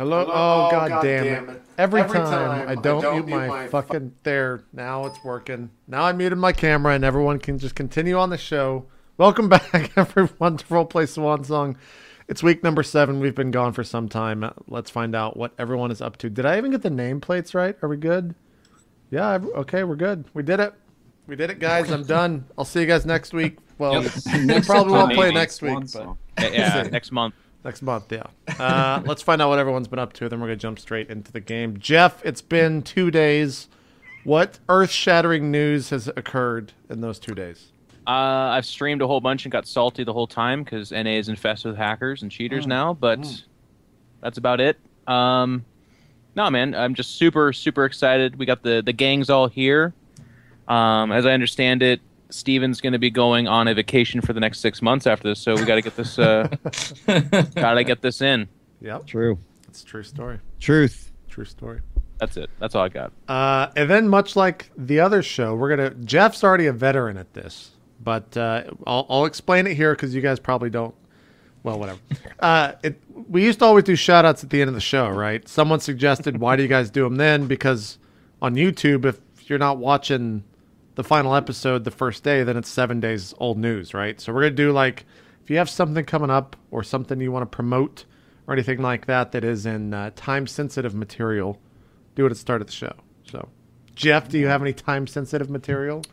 Hello? Oh, God damn it. Every time I don't mute my fucking... There, now it's working. Now I muted my camera and everyone can just continue on the show. Welcome back, everyone, to Roleplay Swan Song. It's week number 7. We've been gone for some time. Let's find out what everyone is up to. Did I even get the nameplates right? Are we good? Yeah, okay, we're good. We did it. We did it, guys. I'm done. I'll see you guys next week. Well, we probably won't play next week, but... Yeah, next month. Next month, yeah. Let's find out what everyone's been up to, then we're going to jump straight into the game. Jeff, it's been 2 days. What earth-shattering news has occurred in those 2 days? I've streamed a whole bunch and got salty the whole time because NA is infested with hackers and cheaters now, but that's about it. No, man, I'm just super, super excited. We got the gangs all here. As I understand it, Steven's going to be going on a vacation for the next 6 months after this, so we got to get this. Gotta get this in. Yep, true. It's a true story. True story. That's it. That's all I got. And then, much like the other show, Jeff's already a veteran at this, but I'll explain it here because you guys probably don't. Well, whatever. We used to always do shout-outs at the end of the show, right? Someone suggested, why do you guys do them then? Because on YouTube, if you're not watching the final episode the first day, then it's 7 days old news, right? So we're going to do, like, if you have something coming up or something you want to promote or anything like that that is in time-sensitive material, do it at the start of the show. So, Jeff, do you have any time-sensitive material?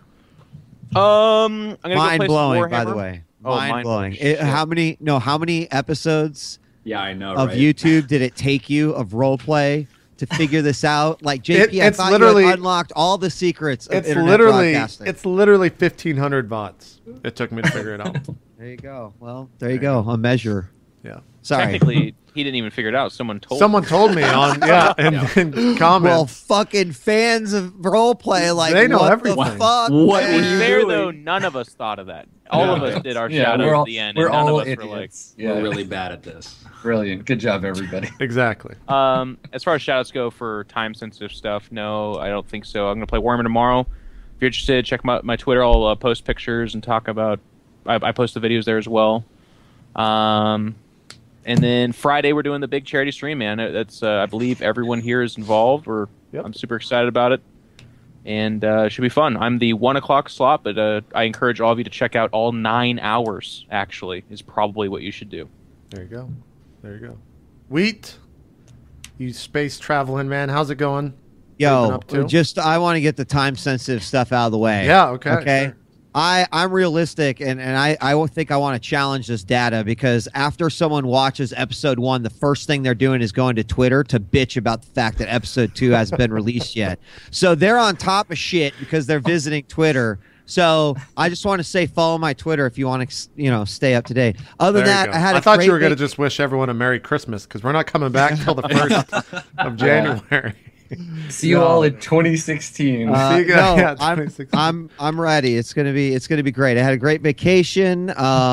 I'm gonna mind go play blowing, some by the Warhammer. way. Oh, mind blowing. Shit. How many episodes Yeah, I know, of right? YouTube did it take you of roleplay to figure this out? Like, JP, I It's thought literally- you had unlocked all the secrets of It's internet broadcasting. it's literally 1,500 VODs. It took me to figure it out. There you go. Well, there you go. A measure. Yeah. Sorry. Technically, he didn't even figure it out. Someone told Me on, in comments. Well, fucking fans of roleplay, like, They know what everything. the fuck? What To were be you fair, doing? though, none of us thought of that. All of us did our shout we're out all, at the end, we're and none all of us were like, idiots. We're really bad at this. Brilliant. Good job, everybody. Exactly. as far as shoutouts go for time sensitive stuff, no, I don't think so. I'm going to play Warhammer tomorrow. If you're interested, check my Twitter. I'll post pictures and talk about. I post the videos there as well. And then Friday we're doing the big charity stream, man. That's I believe everyone here is involved. Yep. I'm super excited about it, and it should be fun. I'm the 1 o'clock slot, but I encourage all of you to check out all 9 hours. Actually, is probably what you should do. There you go. There you go. Wheat, you space traveling man, how's it going? What you been Yo, up to? just I want to get the time sensitive stuff out of the way. Yeah, okay. Okay. Sure. I'm realistic, and I think I want to challenge this data because after someone watches episode 1, the first thing they're doing is going to Twitter to bitch about the fact that episode 2 hasn't been released yet. So they're on top of shit because they're visiting Twitter. So I just want to say follow my Twitter if you want to, stay up to date. Other than There you that, go. I had. I thought you were going to just wish everyone a Merry Christmas because we're not coming back till the 1st of January. See you all in 2016. See you guys- no, yeah, I'm 2016. I'm ready. It's gonna be great. I had a great vacation.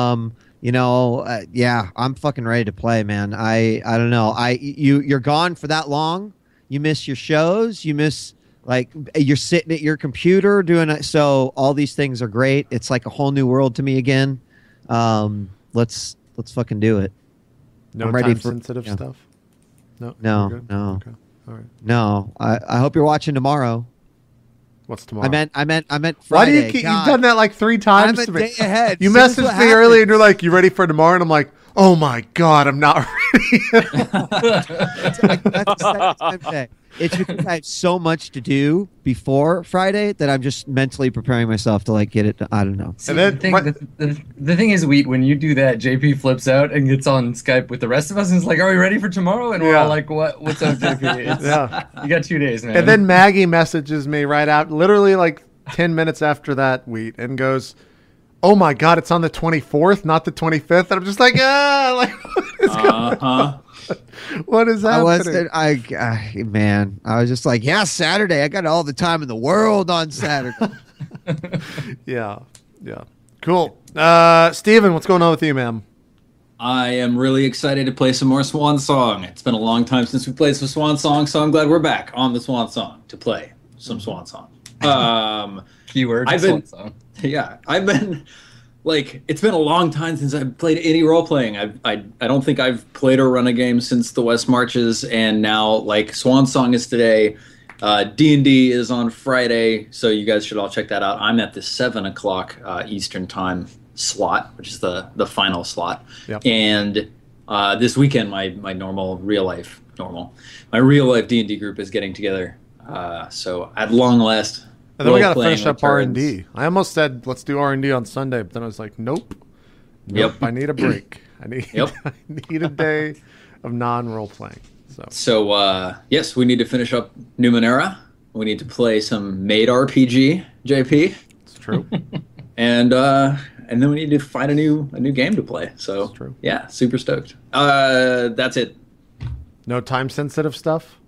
Yeah, I'm fucking ready to play, man. I don't know. You're gone for that long. You miss your shows. You miss you're sitting at your computer doing it. So all these things are great. It's like a whole new world to me again. Let's fucking do it. No I'm ready time sensitive stuff? No. No, You're good? no. Okay. All right. No, I hope you're watching tomorrow. What's tomorrow? I meant Why Friday. do you keep, you've done that like 3 times I'm a to me. day ahead. You As soon as messaged what me earlier and happens- you're like, you ready for tomorrow? And I'm like, oh my God, I'm not ready. That's a second time today. It's because I have so much to do before Friday that I'm just mentally preparing myself to get it. I don't know. See, And then the, thing, the thing is, when you do that, JP flips out and gets on Skype with the rest of us and is like, are we ready for tomorrow? And we're Yeah. all like, what's up, JP? Yeah. You got 2 days, man. And then Maggie messages me right out, literally like 10 minutes after that, Wheat, and goes, oh my God, it's on the 24th, not the 25th. And I'm just like, what is going on? What is happening? I was just like, yeah, Saturday. I got all the time in the world on Saturday. Yeah. Cool. Steven, what's going on with you, man? I am really excited to play some more Swan Song. It's been a long time since we played some Swan Song, so I'm glad we're back on the Swan Song to play some Swan Song. Keyword, I've been- swan song. Yeah, I've been like it's been a long time since I've played any role playing. I don't think I've played or run a game since the West Marches, and now like Swan Song is today. D&D is on Friday, so you guys should all check that out. I'm at the 7 o'clock Eastern time slot, which is the final slot. Yep. And this weekend, my real life D&D group is getting together. So at long last, And then we got to role-playing finish up returns. R&D. I almost said let's do R&D on Sunday, but then I was like, nope. Yep. I need a break. I need Yep. I need a day of non-role playing. So yes, we need to finish up Numenera. We need to play some Made RPG, JP, It's true. and then we need to find a new game to play. So That's true. yeah, super stoked. That's it. No time sensitive stuff.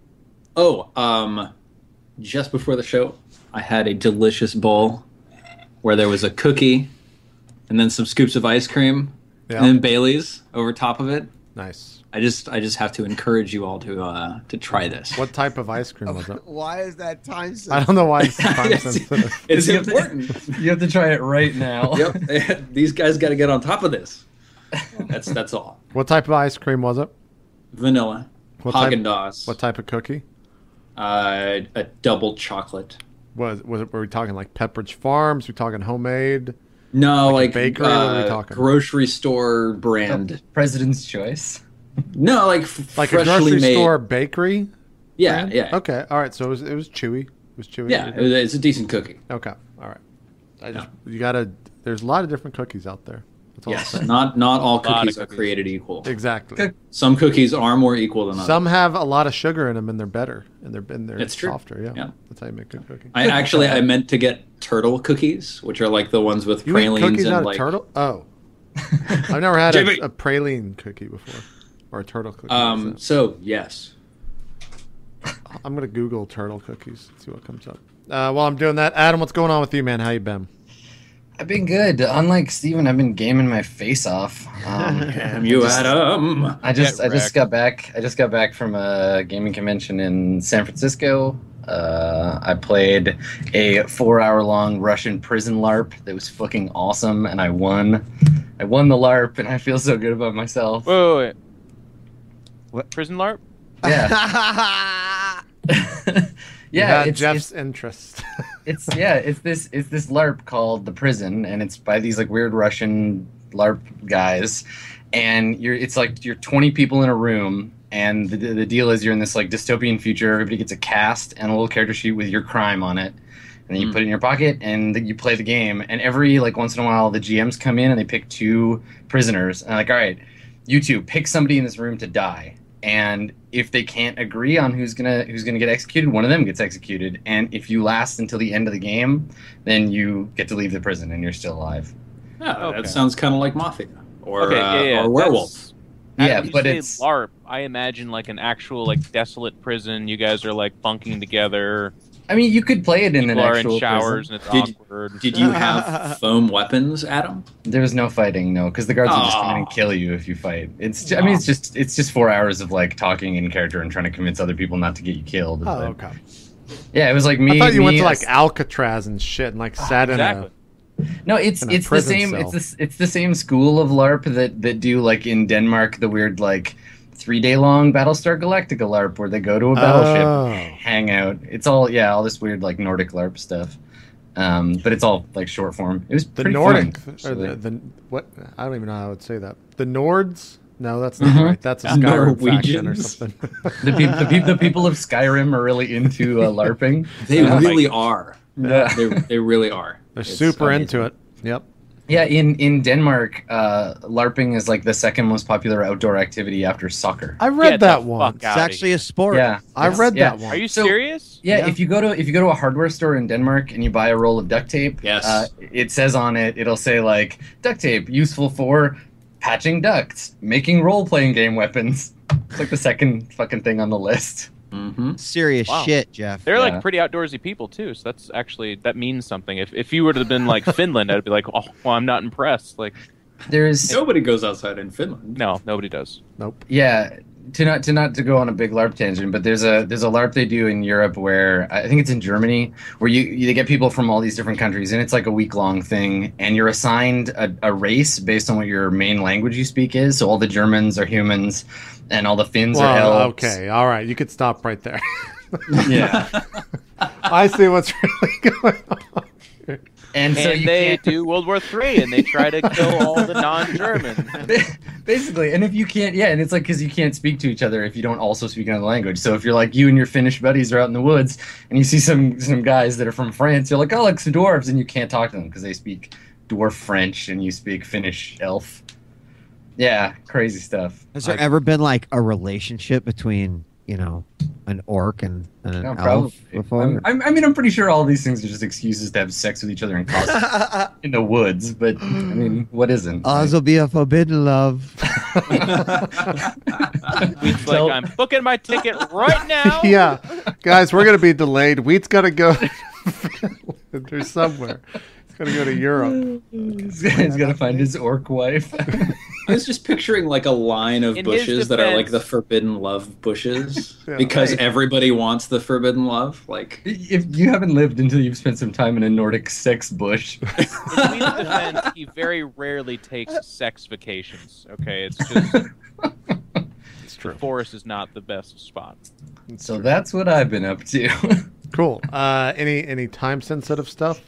Oh, just before the show, I had a delicious bowl where there was a cookie, and then some scoops of ice cream, Yeah. and then Bailey's over top of it. Nice. I just have to encourage you all to try this. What type of ice cream was it? Why is that time I sensitive? don't know why it's time Yes, sensitive. it's You have to- important. You have to try it right now. Yep, these guys got to get on top of this. That's all. What type of ice cream was it? Vanilla, What type- Haagen-Dazs, What type of cookie? a double chocolate. Was it? Were we talking like Pepperidge Farms? We talking homemade? No, Like a like bakery? What are we talking? grocery store brand. President's choice. No, like Like freshly a grocery made. store bakery? Yeah, brand? yeah. Okay, all right. So it was chewy. It was chewy. Yeah, it's a decent cookie. Okay, all right. You gotta. There's a lot of different cookies out there. That's all I'm Yes, saying. not all Lot of cookies are cookies. created equal. Exactly. Cook- Some cookies are more equal than others. Some have a lot of sugar in them, and they're better, and they're It's true. softer. Yeah. Yeah. That's how you make good cookie. I meant to get turtle cookies, which are like the ones with You eat pralines cookies and out like of turtle? Oh, I've never had JB. a praline cookie before, or a turtle cookie. What is that? So yes. I'm gonna Google turtle cookies. See what comes up. While I'm doing that, Adam, what's going on with you, man? How you been? I've been good. Unlike Steven, I've been gaming my face off. Damn you, Adam. I just Get wrecked. got back. I just got back from a gaming convention in San Francisco. I played a 4-hour-long Russian prison LARP that was fucking awesome, and I won. I won the LARP, and I feel so good about myself. Wait. What? Prison LARP? Yeah, You yeah. had It's, Jeff's interest. it's this LARP called The Prison, and it's by these like weird Russian LARP guys, and it's like you're 20 people in a room, and the deal is you're in this like dystopian future. Everybody gets a cast and a little character sheet with your crime on it, and then you put it in your pocket and then you play the game. And every like once in a while the GMs come in and they pick 2 prisoners, and like, all right, you two pick somebody in this room to die. And if they can't agree on who's gonna get executed, one of them gets executed. And if you last until the end of the game, then you get to leave the prison and you're still alive. Yeah, Okay. that sounds kind of like Mafia or Okay, yeah. or Werewolf. That's- Yeah, When you but say it's LARP. I imagine like an actual like desolate prison. You guys are like bunking together. I mean, you could play it in an People are actual in showers prison. and it's Did- awkward. Did you have foam weapons, Adam? There was no fighting, no, because the guards will just come in and Aw. kill you if you fight. I mean, it's just 4 hours of like talking in character and trying to convince other people not to get you killed. Oh, But, okay. yeah, it was like me. I thought you went me, to like us- Alcatraz and shit, and like sat exactly. No, it's in a the prison same. cell. It's the same school of LARP that do like in Denmark the weird like 3-day long Battlestar Galactica LARP where they go to a battleship, Oh. hang out. It's all all this weird like Nordic LARP stuff, but it's all like short form. It was The pretty Nordic, fun, or actually. the what? I don't even know how I would say that. The Nords? No, that's not Mhm. right. That's a Skyrim faction or Norwegians. something. the people of Skyrim are really into LARPing. They Yeah. really are. Yeah. They really are. They're It's super amazing. into it. Yep. Yeah, in Denmark, LARPing is like the second most popular outdoor activity after soccer. I read Get the that fuck once. out. It's actually a sport. Yeah, I read yeah. that one. Are you So- serious? Yeah, Yeah. if you go to a hardware store in Denmark and you buy a roll of duct tape, Yes. it says on it, it'll say like duct tape useful for patching ducts, making role-playing game weapons. It's like the second fucking thing on the list. Mm-hmm. Serious Wow. shit, Jeff. They're Yeah. like pretty outdoorsy people too, so that means something. If you were to have been like Finland, I'd be like, oh, well, I'm not impressed. Like, There's Nobody goes outside in Finland. no, nobody does. Nope. yeah, to go on a big LARP tangent, but there's a LARP they do in Europe where I think it's in Germany where they get people from all these different countries and it's like a week-long thing and you're assigned a race based on what your main language you speak is. So all the Germans are humans and all the Finns are elves. Okay, all right, you could stop right there. Yeah. I see what's really going on. And so And they do World War III, and they try to kill all the non-Germans. basically, and if you can't, and it's like because you can't speak to each other if you don't also speak another language. So if you're like you and your Finnish buddies are out in the woods, and you see some guys that are from France, you're like, oh, like some dwarves, and you can't talk to them because they speak dwarf French and you speak Finnish elf. Yeah, crazy stuff. Has there ever been like a relationship between an orc and an No, elf probably. before? I'm pretty sure all these things are just excuses to have sex with each other in costume in the woods. But I mean, what isn't? Ours will be a forbidden love. Wheat's like, I'm booking my ticket right now. Yeah, guys, we're gonna be delayed. Wheat's gotta go to Finland or somewhere. He's gotta go to Europe. He's gonna find his orc wife. I was just picturing like a line of In his bushes that are like the defense- forbidden love bushes Yeah. because Right. everybody wants the forbidden love. Like, If you haven't lived until you've spent some time in a Nordic sex bush, In Wheat's defense, he very rarely takes sex vacations. Okay, it's just It's true. forest is not the best spot. so that's what I've been up to. Cool. Any time sensitive stuff?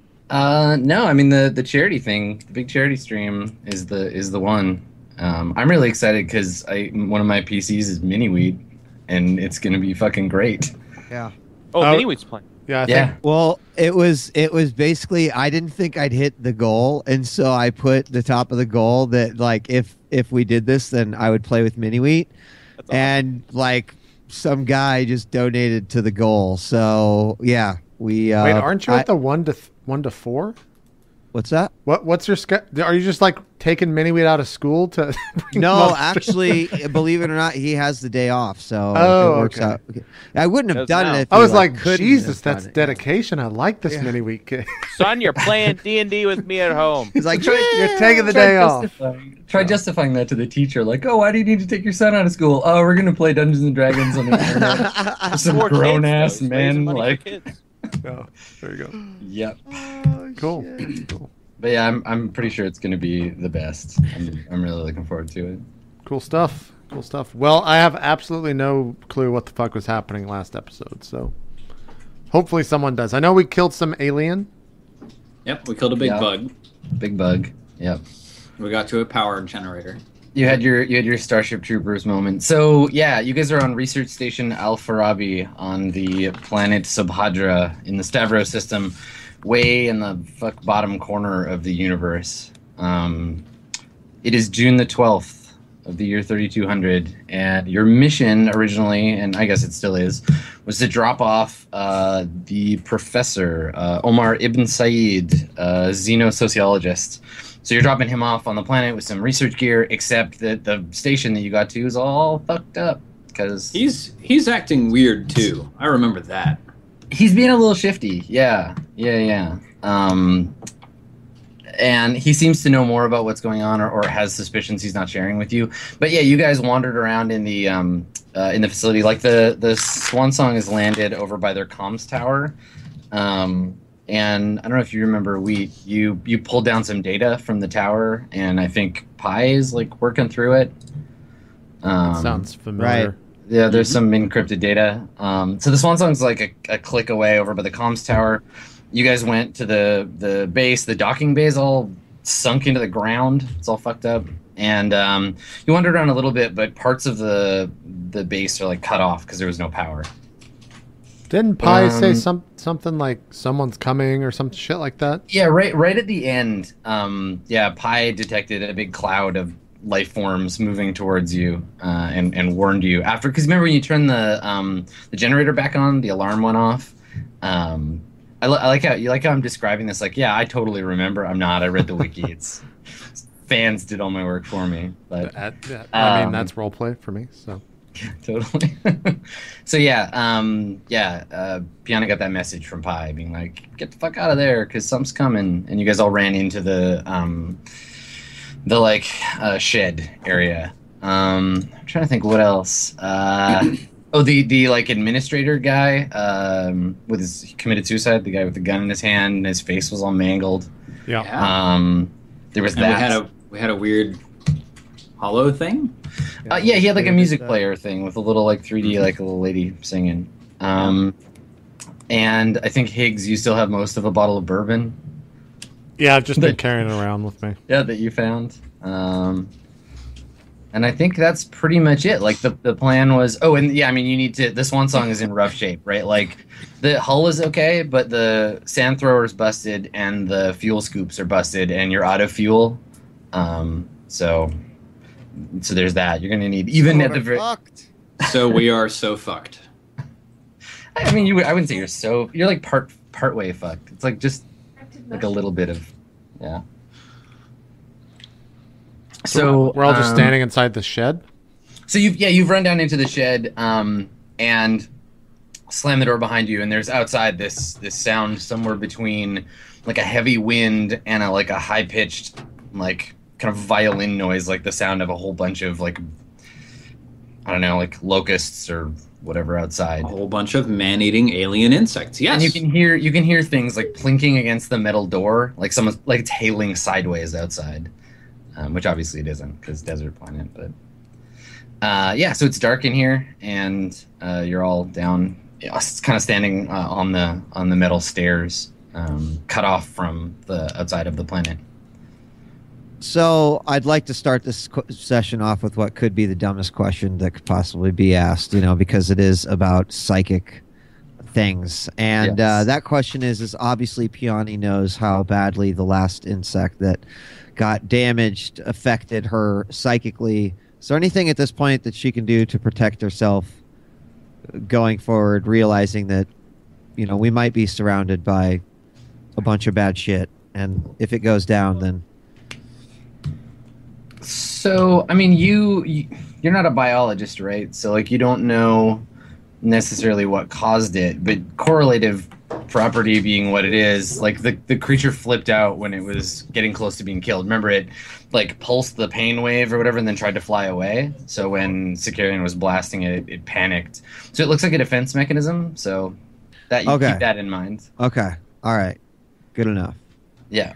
No, I mean the charity thing, the big charity stream is the one. I'm really excited because one of my PCs is Mini Wheat, and it's gonna be fucking great. Yeah. Oh, Oh. Mini Wheat's playing. Yeah, I Yeah. think Well, it was basically I didn't think I'd hit the goal, and so I put the top of the goal that like if we did this, then I would play with Mini Wheat, That's awesome. and like some guy just donated to the goal. So yeah, we. Wait, aren't you at the 1 to 4? What's that? What's your are you just like taking Mini-Wheat out of school to bring him No, up? actually, believe it or not, he has the day off, so Oh, it works okay. out. Okay. I wouldn't have Does done now. it if I he, was like, couldn't Jesus, have done that's it. dedication. I like this Yeah. Mini-Wheat kid. Son, you're playing D&D with me at home. He's like, You're taking the day off. Try justifying that to the teacher, like, oh, why do you need to take your son out of school? Oh, we're gonna play Dungeons and Dragons on the internet. Some Poor kids, grown though. ass He's raising men, money for like, kids. Oh, there you go. yep. Cool. Cool. But yeah, I'm pretty sure it's gonna be the best. I'm really looking forward to it. Cool stuff. Cool stuff. Well, I have absolutely no clue what the fuck was happening last episode, so hopefully someone does. I know we killed some alien. yep, we killed a big Yeah. bug. Big bug. Yep. We got to a power generator. You had your Starship Troopers moment. So yeah, you guys are on Research Station Al Farabi on the planet Subhadra in the Stavros system, way in the bottom corner of the universe. It is June the 12th of the year 3200, and your mission originally, and I guess it still is, was to drop off the professor Omar Ibn Said, xenosociologist. So you're dropping him off on the planet with some research gear, except that the station that you got to is all fucked up because He's acting weird too. I remember that. he's being a little shifty. Yeah. And he seems to know more about what's going on, or has suspicions he's not sharing with you. But yeah, you guys wandered around in the facility. Like the Swan Song is landed over by their comms tower. And I don't know if you remember, you pulled down some data from the tower, and I think Pi is like working through it. That sounds familiar. right. Yeah, there's some encrypted data. So the Swan Song's like a click away over by the comms tower. You guys went to the base. The docking bay is all sunk into the ground. It's all fucked up. And you wandered around a little bit, but parts of the base are like cut off because there was no power. Didn't Pi say something like someone's coming or some shit like that? Yeah, right at the end. Pi detected a big cloud of life forms moving towards you, and warned you after. Because remember when you turned the generator back on, the alarm went off. I like how I'm describing this. Like, yeah, I totally remember. I'm not. I read the wiki. It's fans did all my work for me. But I mean, that's role play for me. So totally. So Piana got that message from Pi being like, get the fuck out of there because something's coming. And you guys all ran into the shed area. I'm trying to think what else. The like administrator guy with his committed suicide. The guy with the gun in his hand, and his face was all mangled. Yeah. There was And that. we had a weird hollow thing. Yeah, he had like a music player thing with a little like 3D like a little lady singing. And I think Higgs, you still have most of a bottle of bourbon. Yeah, I've just been carrying it around with me. Yeah, that you found. And I think that's pretty much it. Like the plan was. Oh, and yeah, I mean, you need to. The Swan Song is in rough shape, right? Like the hull is okay, but the sand thrower is busted, and the fuel scoops are busted, and you're out of fuel. So there's that. You're gonna need even at the very. So we are so fucked. I mean, I wouldn't say you're like part way fucked. It's like just like a little bit of, yeah. So we're all just standing inside the shed. So you've run down into the shed and slammed the door behind you, and there's outside this sound somewhere between like a heavy wind and a high pitched like kind of violin noise, like the sound of a whole bunch of like, I don't know, like locusts or whatever outside. A whole bunch of man-eating alien insects. Yes. And you can hear things like plinking against the metal door, like someone's like it's hailing sideways outside, which obviously it isn't because desert planet. But yeah, so it's dark in here, and you're all down. It's kind of standing on the metal stairs, cut off from the outside of the planet. So I'd like to start this session off with what could be the dumbest question that could possibly be asked, because it is about psychic things. And Yes. That question is obviously Peony knows how badly the last insect that got damaged affected her psychically. Is there anything at this point that she can do to protect herself going forward, realizing that, we might be surrounded by a bunch of bad shit, and if it goes down, then... So, I mean, you're not a biologist, right? So, like, you don't know necessarily what caused it, but correlative property being what it is, like, the creature flipped out when it was getting close to being killed. Remember, it, like, pulsed the pain wave or whatever and then tried to fly away. So when Sicarian was blasting it, it panicked. So it looks like a defense mechanism, so that you keep that in mind. Okay. All right. Good enough. Yeah.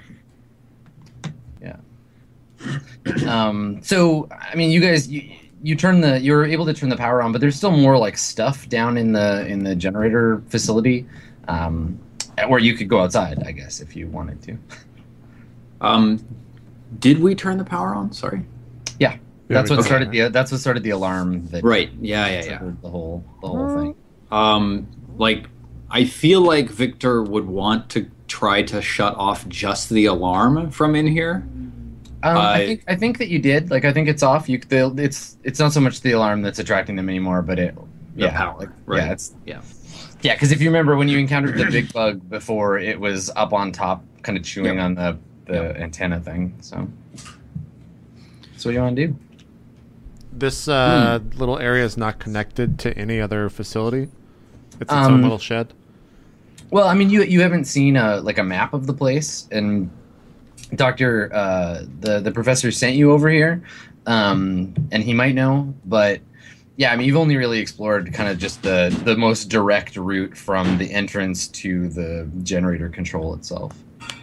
So I mean, you guys, you're able to turn the power on, but there's still more like stuff down in the generator facility, where you could go outside, I guess, if you wanted to. Did we turn the power on? Sorry. Yeah, that's what started the alarm. That Right. Yeah. The whole thing. Like, I feel like Victor would want to try to shut off just the alarm from in here. I think that you did. Like, I think it's off. It's not so much the alarm that's attracting them anymore, but The power. Like, right. Yeah, because if you remember when you encountered the big bug before, it was up on top, kind of chewing on the antenna thing. So what do you want to do? This little area is not connected to any other facility. It's its own little shed. Well, I mean, you haven't seen a map of the place, and Doctor the professor sent you over here, and he might know, but yeah, I mean, you've only really explored kind of just the most direct route from the entrance to the generator control itself.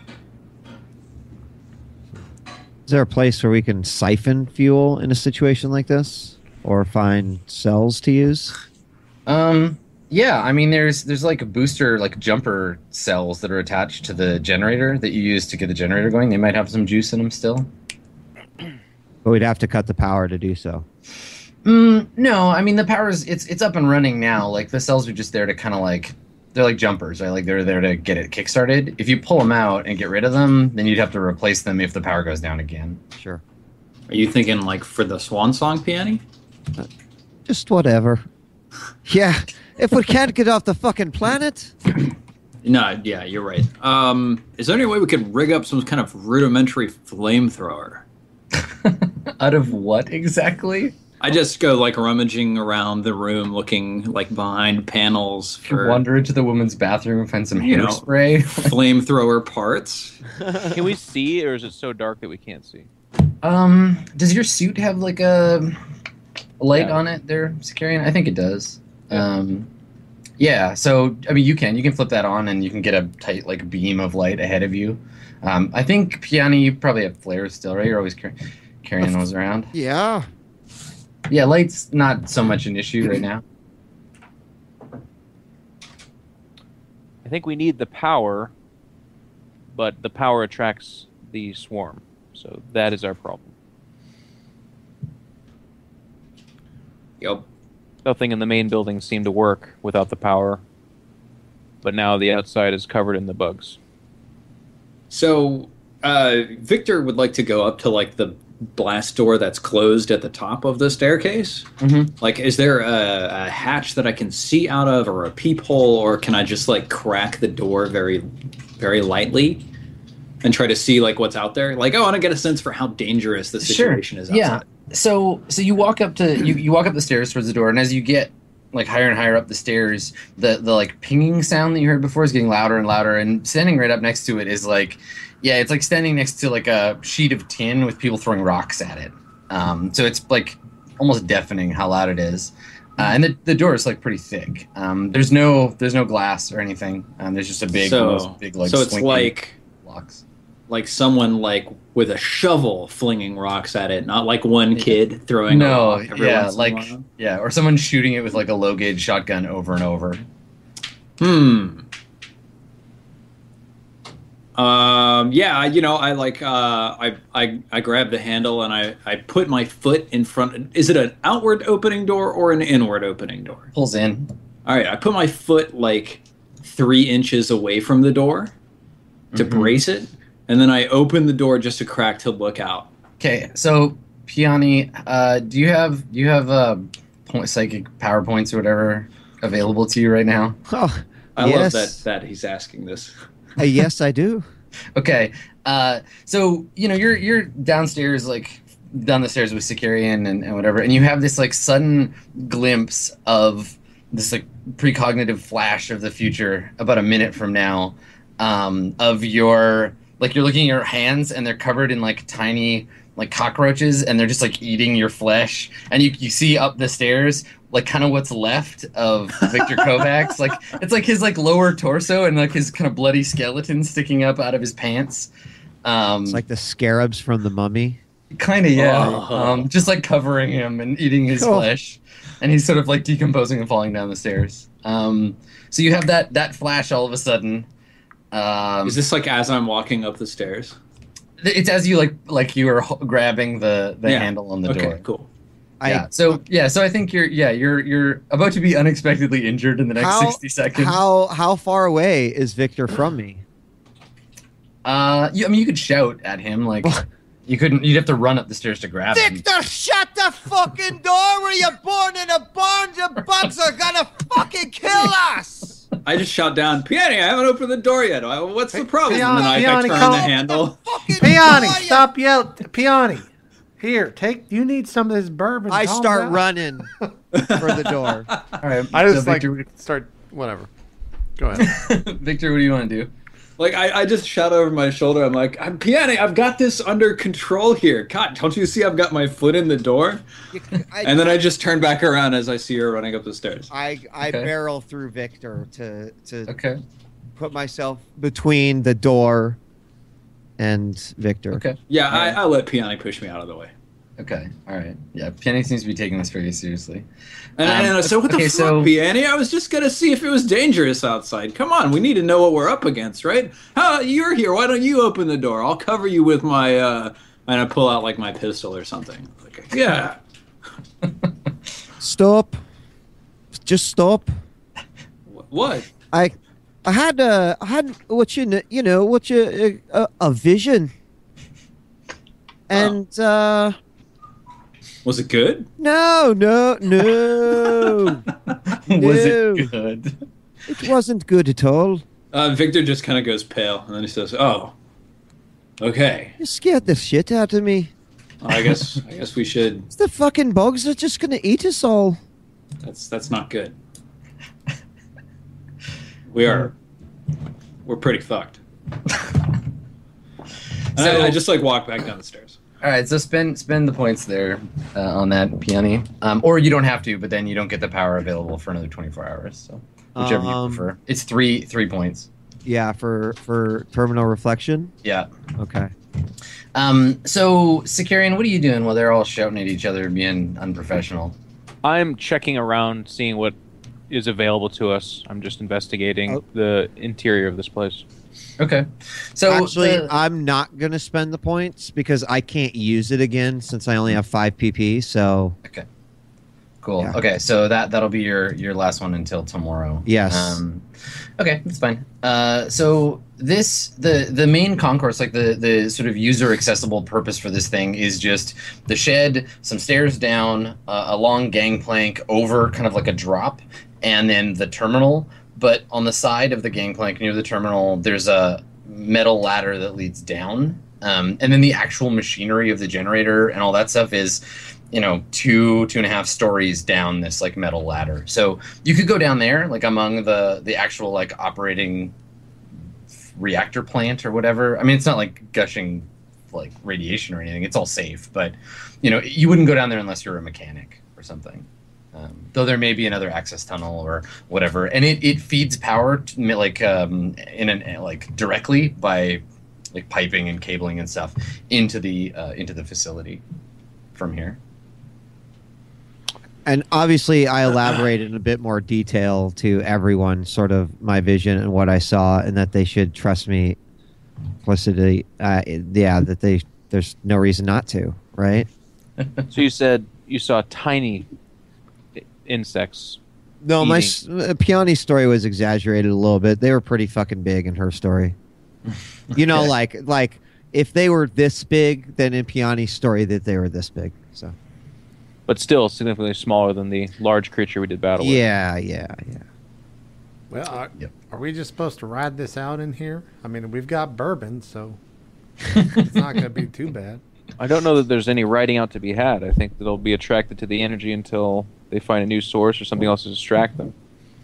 Is there a place where we can siphon fuel in a situation like this, or find cells to use? Yeah, I mean, there's like a booster, like jumper cells that are attached to the generator that you use to get the generator going. They might have some juice in them still. But we'd have to cut the power to do so. No, I mean, the power's it's up and running now. Like, the cells are just there to kind of like, they're like jumpers, right? Like, they're there to get it kickstarted. If you pull them out and get rid of them, then you'd have to replace them if the power goes down again. Sure. Are you thinking like for the Swan Song, Peony? Just whatever. Yeah, if we can't get off the fucking planet. No, yeah, you're right. Is there any way we could rig up some kind of rudimentary flamethrower? Out of what exactly? I just go like rummaging around the room, looking like behind panels for Wander into the woman's bathroom and find some hairspray. flamethrower parts. Can we see, or is it so dark that we can't see? Does your suit have like a a light Yeah. on it there, Sicarian? I think it does. Yeah, so I mean, you can flip that on, and you can get a tight like beam of light ahead of you. I think Piani, you probably have flares still, right? You're always carrying those around. Yeah. Yeah, light's not so much an issue right now. I think we need the power, but the power attracts the swarm. So that is our problem. Yep. Nothing in the main building seemed to work without the power, but now the outside is covered in the bugs. So Victor would like to go up to like the blast door that's closed at the top of the staircase. Mm-hmm. Like, is there a hatch that I can see out of, or a peephole, or can I just like crack the door very, very lightly and try to see like what's out there? Like, I want to get a sense for how dangerous the situation is outside. Yeah. So you walk up to you walk up the stairs towards the door, and as you get like higher and higher up the stairs, the like pinging sound that you heard before is getting louder and louder. And standing right up next to it is like, yeah, it's like standing next to like a sheet of tin with people throwing rocks at it. So it's like almost deafening how loud it is. And the door is like pretty thick. There's no glass or anything. There's just a big like so it's swinging blocks. like someone like with a shovel flinging rocks at it, not like one kid throwing a No, rock every yeah, once in a like while. yeah, or someone shooting it with like a low gauge shotgun over and over. Yeah, you know, I like I grab the handle and I put my foot in front. Is it an outward opening door or an inward opening door? Pulls in. All right, I put my foot like 3 inches away from the door to brace it, and then I open the door just a crack to look out. Okay, so Piani, do you have psychic power points or whatever available to you right now? Oh, I yes. love that he's asking this. Yes, I do. Okay, so you know you're downstairs, like down the stairs with Sicarian and whatever, and you have this like sudden glimpse of this like precognitive flash of the future about a minute from now, of your like you're looking at your hands and they're covered in like tiny like cockroaches and they're just like eating your flesh, and you see up the stairs like kind of what's left of Victor Kovacs. Like it's like his like lower torso and like his kind of bloody skeleton sticking up out of his pants. It's like the scarabs from the Mummy. Kind of, yeah. Oh. Just like covering him and eating his Cool. flesh, and he's sort of like decomposing and falling down the stairs. So you have that flash all of a sudden. Is this like as I'm walking up the stairs? It's as you like you are grabbing the Yeah. handle on the Okay, door. cool. So I think you're about to be unexpectedly injured in the next 60 seconds. How far away is Victor from me? I mean, you could shout at him like you couldn't. You'd have to run up the stairs to grab him. Victor, shut the fucking door! Were you born in a barn? The bugs are gonna fucking kill us! I just shot down, Piani, I haven't opened the door yet. What's the problem? Piani, And then I Piani, turn come- the handle. Piani, stop yelling. Piani, here, you need some of this bourbon. I Calm start down. running for the door. All right, I just so like Victor, start whatever. Go ahead. Victor, what do you want to do? Like, I just shot over my shoulder. I'm like, Piani, I've got this under control here. God, don't you see I've got my foot in the door? And then I just turn back around as I see her running up the stairs. I Okay. barrel through Victor to Okay. put myself between the door and Victor. Okay. Yeah, I let Piani push me out of the way. Okay. All right. Yeah. Piani seems to be taking this very seriously. And so what the okay, fuck, so- Piani? I was just gonna see if it was dangerous outside. Come on, we need to know what we're up against, right? You're here. Why don't you open the door? I'll cover you with my and I pull out like my pistol or something. Like, yeah. Stop. Just stop. What? I had what a vision, and Was it good? no, Was No. it good? it wasn't good at all. Victor just kind of goes pale, and then he says, "Oh, okay. You scared the shit out of me. I guess we should. The fucking bugs are just gonna eat us all. That's not good. We're pretty fucked." And I just like walk back down the stairs. All right, so spend the points there on that, Peony. Or you don't have to, but then you don't get the power available for another 24 hours. So whichever you prefer. It's three points. Yeah, for terminal reflection. Yeah. Okay. So Sicarian, what are you doing while they're all shouting at each other, being unprofessional? I'm checking around, seeing what is available to us. I'm just investigating the interior of this place. Okay. So actually, I'm not gonna spend the points because I can't use it again since I only have 5 PP. So okay. Cool. Yeah. Okay, so that'll be your last one until tomorrow. Yes. Okay, that's fine. So the main concourse, like the sort of user accessible purpose for this thing is just the shed, some stairs down, a long gangplank over kind of like a drop, and then the terminal. But on the side of the gangplank near the terminal, there's a metal ladder that leads down, and then the actual machinery of the generator and all that stuff is, 2.5 stories down this like metal ladder. So you could go down there, like among the actual like operating reactor plant or whatever. I mean, it's not like gushing like radiation or anything. It's all safe, but you wouldn't go down there unless you're a mechanic or something. Though there may be another access tunnel or whatever, and it feeds power to, like directly by like piping and cabling and stuff into the facility from here. And obviously, I elaborated in a bit more detail to everyone, sort of my vision and what I saw, and that they should trust me implicitly. There's no reason not to, right? So you said you saw tiny insects. No, my Peony's story was exaggerated a little bit. They were pretty fucking big in her story. Like if they were this big, then in Peony's story that they were this big. So, but still significantly smaller than the large creature we did battle with. Yeah. Well, are we just supposed to ride this out in here? I mean, we've got bourbon, so it's not going to be too bad. I don't know that there's any riding out to be had. I think that they'll be attracted to the energy until they find a new source or something else to distract them.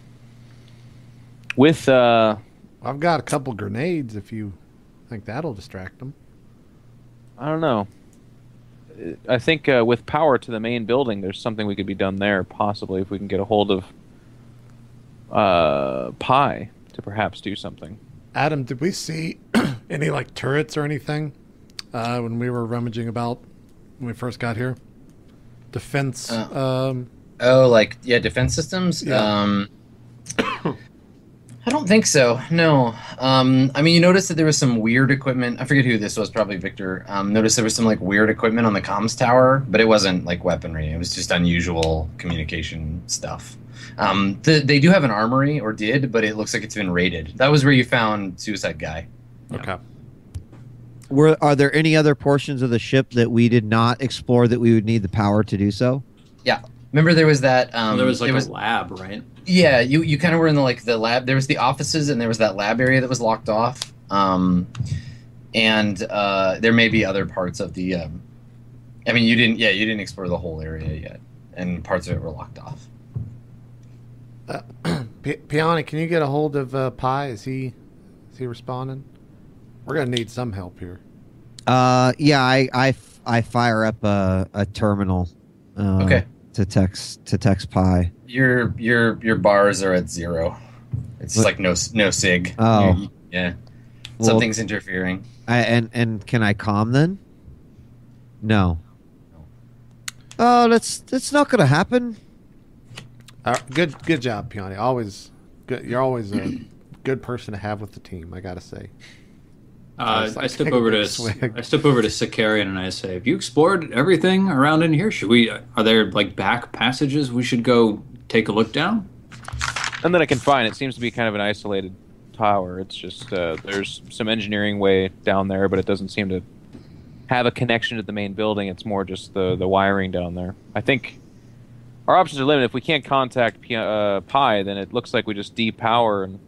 With I've got a couple grenades if you think that'll distract them. I don't know. I think with power to the main building, there's something we could be done there, possibly, if we can get a hold of Pi to perhaps do something. Adam, did we see any like turrets or anything when we were rummaging about when we first got here? Defense. Defense systems. Yeah. I don't think so. No. I mean, you noticed that there was some weird equipment. I forget who this was. Probably Victor. Noticed there was some like weird equipment on the comms tower, but it wasn't like weaponry. It was just unusual communication stuff. They do have an armory, or did, but it looks like it's been raided. That was where you found Suicide Guy. Okay. Are there any other portions of the ship that we did not explore that we would need the power to do so? Yeah. Remember there was that there was like a lab, right? Yeah, you kind of were in the lab. There was the offices and there was that lab area that was locked off. And there may be other parts of the I mean, you didn't explore the whole area yet, and parts of it were locked off. Peony, can you get a hold of Pi? Is he responding? We're gonna need some help here. I fire up a terminal. Okay. To text Pi. Your bars are at 0. It's like no sig. Oh. Yeah. Well, Something's interfering. And can I calm then? No. Oh, that's not gonna happen. Good job, Peony. Always good. You're always a good person to have with the team, I gotta say. I step over to Sicarian and I say, "Have you explored everything around in here? Are there like back passages we should go take a look down?" And then I can find it seems to be kind of an isolated tower. It's just there's some engineering way down there, but it doesn't seem to have a connection to the main building. It's more just the wiring down there. I think our options are limited. If we can't contact Pi, then it looks like we just depower and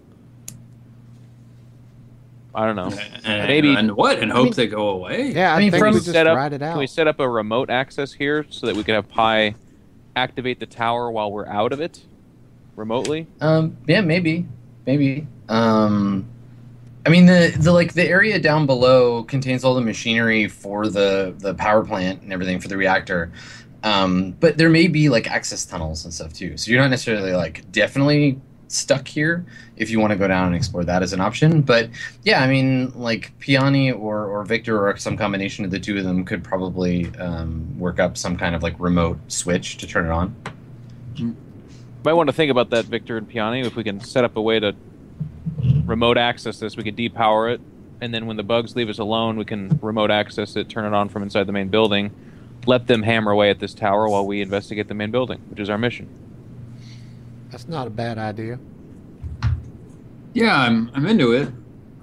I don't know. Maybe and hope they go away. Yeah, I think we just ride it out. Can we set up a remote access here so that we could have Pi activate the tower while we're out of it remotely? Yeah, maybe. I mean, the area down below contains all the machinery for the power plant and everything for the reactor. But there may be like access tunnels and stuff too. So you're not necessarily like definitely stuck here if you want to go down and explore that as an option. But yeah, I mean, like Piani or Victor or some combination of the two of them could probably work up some kind of like remote switch to turn it on. Might want to think about that, Victor and Piani. If we can set up a way to remote access this, we could depower it, and then when the bugs leave us alone, we can remote access it, turn it on from inside the main building, let them hammer away at this tower while we investigate the main building, which is our mission. That's not a bad idea. Yeah, I'm into it.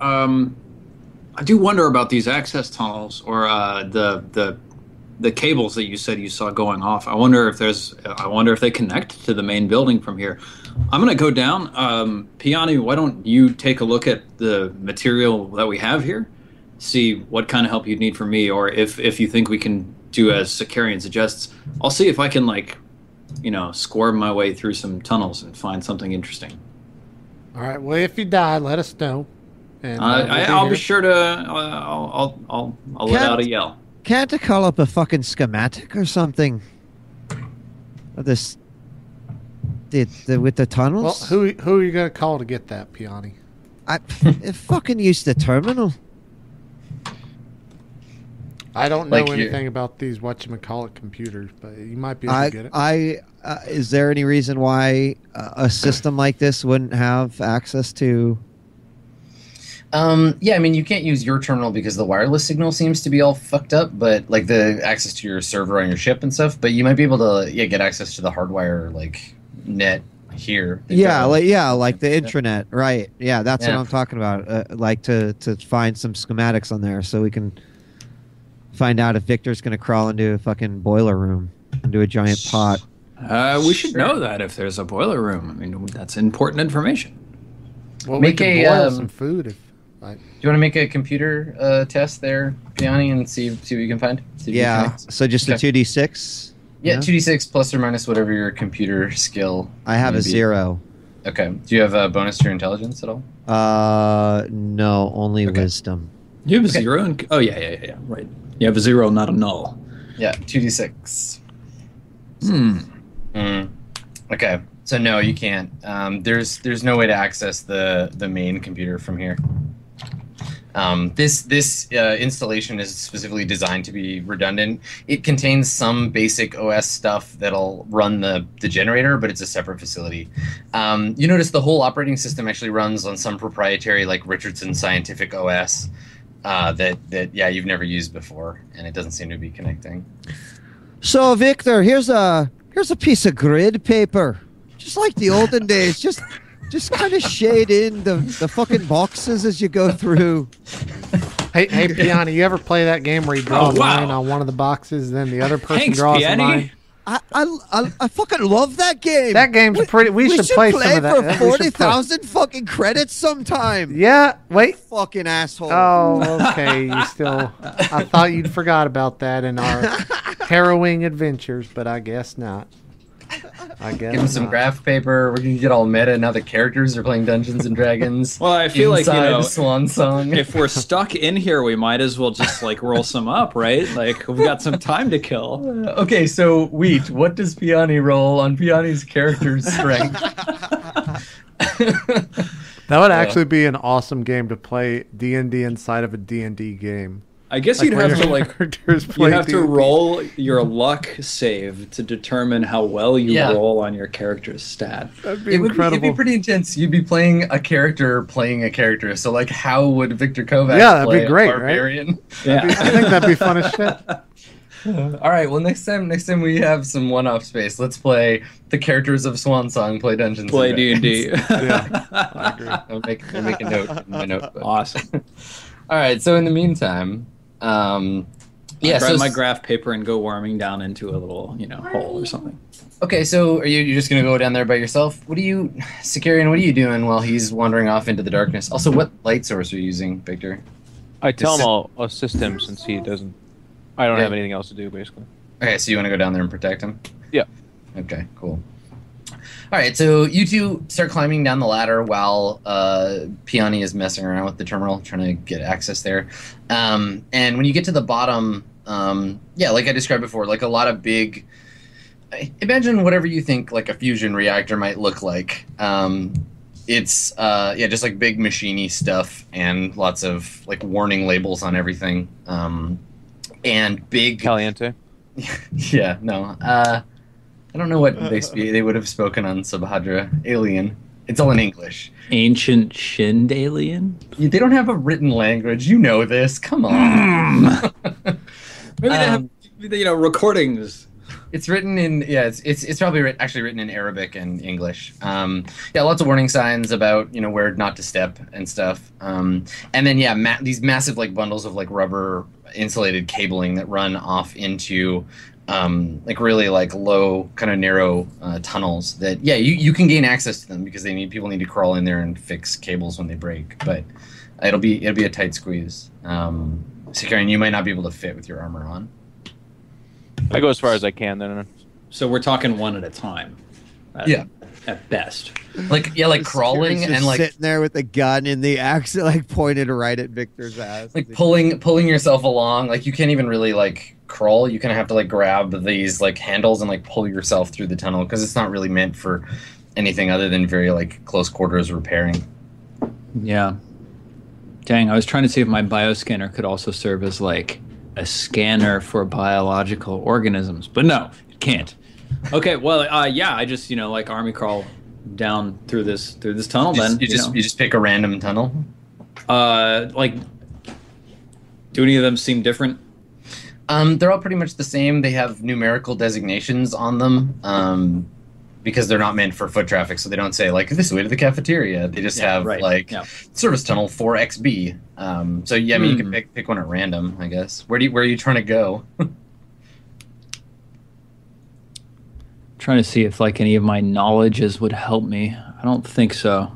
I do wonder about these access tunnels or the cables that you said you saw going off. I wonder if they connect to the main building from here. I'm gonna go down. Piani, why don't you take a look at the material that we have here, see what kind of help you'd need from me, or if you think we can do as Sakarian suggests. I'll see if I can squirm my way through some tunnels and find something interesting. All right. Well, if you die, let us know. And I'll be sure to. I'll let out a yell. Can't I call up a fucking schematic or something? Of this, with the tunnels? Well, who are you gonna call to get that, Piani? I fucking use the terminal. I don't know anything about these whatchamacallit computers, but you might be able to get it. Is there any reason why a system like this wouldn't have access to? Yeah, I mean, you can't use your terminal because the wireless signal seems to be all fucked up, but like the access to your server on your ship and stuff. But you might be able to get access to the hardwire net here. Like the intranet, right? Yeah, that's what I'm talking about. Like to find some schematics on there so we can find out if Victor's going to crawl into a fucking boiler room, into a giant pot. We should know that if there's a boiler room. I mean, that's important information. Well, we can boil some food if. Do you want to make a computer test there, Piani, and see what you can find? So just a 2d6? Yeah, 2d6 plus or minus whatever your computer skill. I have a 0. Okay. Do you have a bonus to your intelligence at all? No, only wisdom. You have a 0? Oh, yeah, right. You have a 0, not a null. Yeah, 2d6. Okay. So no, you can't. There's no way to access the main computer from here. This installation is specifically designed to be redundant. It contains some basic OS stuff that'll run the generator, but it's a separate facility. You notice the whole operating system actually runs on some proprietary Richardson Scientific OS that you've never used before, and it doesn't seem to be connecting. So Victor, here's a piece of grid paper. Just like the olden days, just kind of shade in the fucking boxes as you go through. Hey, Piani, you ever play that game where you draw a line on one of the boxes, then the other person draws a line? I fucking love that game. That game's pretty. We should play some of that. For 40,000 fucking credits sometime. Yeah. Wait. Fucking asshole. Oh, okay. You still. I thought you'd forgot about that in our harrowing adventures, but I guess not. Give him some graph paper. We're gonna get all meta. Now the characters are playing Dungeons and Dragons. Well, I feel Swan Song. If we're stuck in here, we might as well just roll some up, right? We've got some time to kill. Okay, so Wheat, what does Piani roll on Piani's character's strength? That would actually be an awesome game to play D&D inside of a D&D game. I guess you'd have to roll your luck save to determine how well you roll on your character's stat. That'd be incredible. It'd be pretty intense. You'd be playing a character. So how would Victor Kovacs that'd play be great, a barbarian? Right? Yeah. I think that'd be fun as shit. All right. Well, next time we have some one-off space, let's play the characters of Swan Song. Play Dungeons. Play D&D. Yeah, I agree. I'll make a note in my notebook. Awesome. All right. So in the meantime. Grab my graph paper and go worming down into a little, hole or something. Okay, so are you just gonna go down there by yourself? Sakarian, what are you doing while he's wandering off into the darkness? Also, what light source are you using, Victor? I tell him I'll assist him since he doesn't. I don't have anything else to do, basically. Okay, so you want to go down there and protect him? Yeah. Okay, cool. All right, so you two start climbing down the ladder while Peony is messing around with the terminal, trying to get access there. And when you get to the bottom, like I described before, like a lot of big. Imagine whatever you think like a fusion reactor might look like. It's just like big machiney stuff and lots of like warning labels on everything. And big Caliente. Yeah, no. I don't know what they would have spoken on Subhadra Alien. It's all in English. Ancient Shind alien? They don't have a written language. You know this. Come on. Maybe they have, recordings. It's written in it's probably actually written in Arabic and English. Lots of warning signs about where not to step and stuff. And then these massive like bundles of like rubber insulated cabling that run off into like really like low kind of narrow tunnels that you can gain access to them because people need to crawl in there and fix cables when they break. But it'll be a tight squeeze. Karen, you might not be able to fit with your armor on. I go as far as I can then. So we're talking one at a time. At best. Like crawling Just and like sitting there with the gun in the axe, like pointed right at Victor's ass. like pulling yourself along. Like you can't even really like crawl. You kind of have to like grab these like handles and like pull yourself through the tunnel because it's not really meant for anything other than very like close quarters repairing. Yeah. Dang, I was trying to see if my bioscanner could also serve as like a scanner for biological organisms, but no, it can't. Okay, well, I just like army crawl down through this tunnel. You just pick a random tunnel. Like, do any of them seem different? They're all pretty much the same. They have numerical designations on them because they're not meant for foot traffic, so they don't say like this way to the cafeteria. They just have service tunnel 4XB. You can pick one at random, I guess. Where are you trying to go? Trying to see if like any of my knowledges would help me. I don't think so.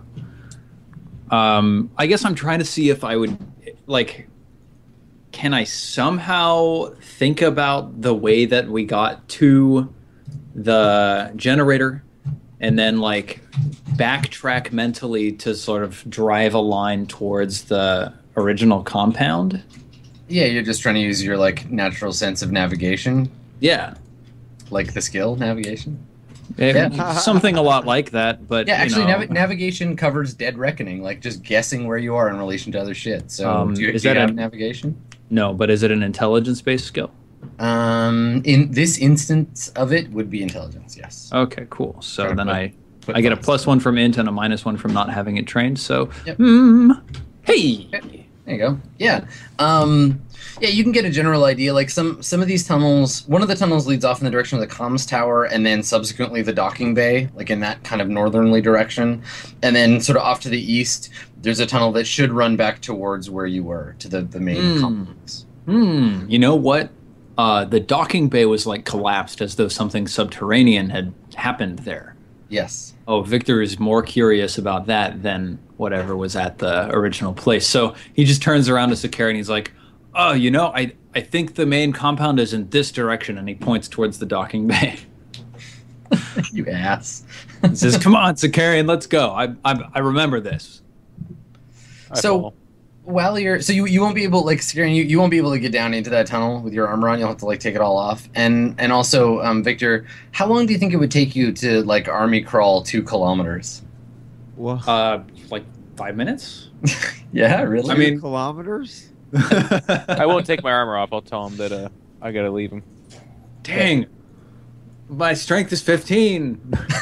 I guess I'm trying to see if I would like. Can I somehow think about the way that we got to the generator and then like backtrack mentally to sort of drive a line towards the original compound? Yeah, you're just trying to use your like natural sense of navigation. Yeah. Like the skill navigation? Something a lot like that, but navigation covers dead reckoning, like just guessing where you are in relation to other shit. So do you have navigation? No, but is it an intelligence-based skill? In this instance of it would be intelligence, yes. Okay, cool. So then I get a +1 from int and a -1 from not having it trained. So, yep. Hey! There you go. Yeah. You can get a general idea. Like some of these tunnels, one of the tunnels leads off in the direction of the comms tower and then subsequently the docking bay, like in that kind of northerly direction. And then sort of off to the east, there's a tunnel that should run back towards where you were, to the main complex. You know what? The docking bay was like collapsed as though something subterranean had happened there. Yes. Oh, Victor is more curious about that than whatever was at the original place. So he just turns around to Sakara and he's like, oh, I think the main compound is in this direction, and he points towards the docking bay. You ass. He says, come on, Sakarian, let's go. I remember this. So while you won't be able, like, Sakarian, you won't be able to get down into that tunnel with your armor on. You'll have to like take it all off. And also, Victor, how long do you think it would take you to like army crawl 2 kilometers? Like 5 minutes? Yeah, really? 2 kilometers? I won't take my armor off. I'll tell him that I gotta leave him. Dang. My strength is 15.